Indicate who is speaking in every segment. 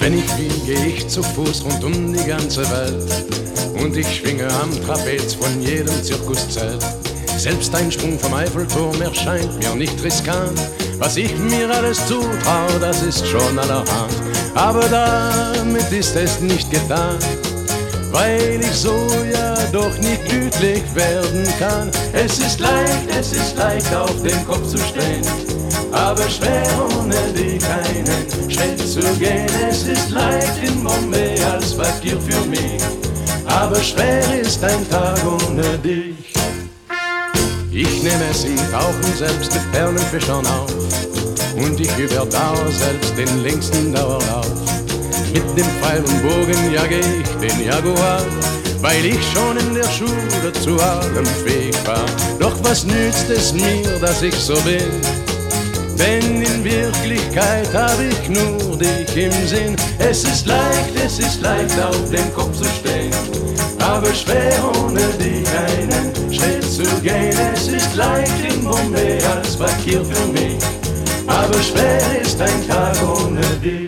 Speaker 1: Wenn ich will, geh ich zu Fuß rund um die ganze Welt. Und ich schwinge am Trapez von jedem Zirkuszelt. Selbst ein Sprung vom Eiffelturm erscheint mir nicht riskant. Was ich mir alles zutrau, das ist schon allerhand. Aber damit ist es nicht getan, weil ich so ja doch nicht glücklich werden kann. Es ist leicht auf den Kopf zu stehen, aber schwer ohne dich einen Schritt zu gehen. Es ist leicht in Bombay als Fakir für mich, aber schwer ist ein Tag ohne dich. Ich nehme es im Tauchen selbst mit Perlenfischern auf und ich überdauere selbst den längsten Dauerlauf. Mit dem Pfeil und Bogen jage ich den Jaguar, weil ich schon in der Schule zu allem fähig war. Doch was nützt es mir, dass ich so bin? Denn in Wirklichkeit habe ich nur dich im Sinn. Es ist leicht auf den Kopf zu stehen, aber schwer ohne dich einen Schritt zu gehen. Es ist leicht in Bombay als Fakir für mich, aber schwer ist ein Tag ohne dich.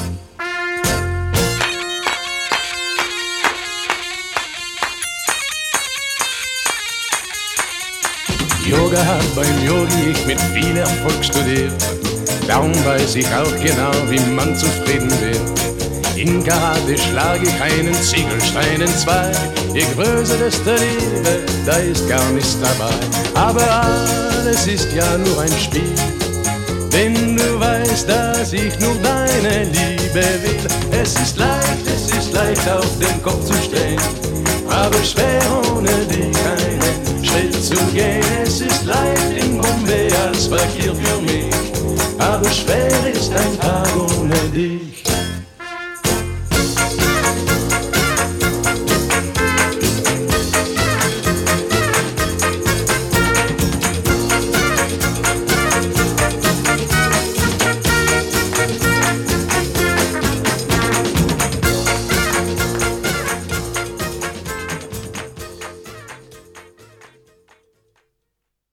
Speaker 1: Yoga hat beim Yogi ich mit viel Erfolg studiert. Darum weiß ich auch genau, wie man zufrieden wird. In Karate schlage ich einen Ziegelstein in zwei. Je größer, desto Liebe, da ist gar nichts dabei. Aber alles ist ja nur ein Spiel, denn du weißt, dass ich nur deine Liebe will. Es ist leicht auf den Kopf zu stehen, aber schwer ohne dich einen Schritt zu gehen. Es ist leicht in Bombay als Fakir für mich, aber schwer ist ein Tag ohne dich.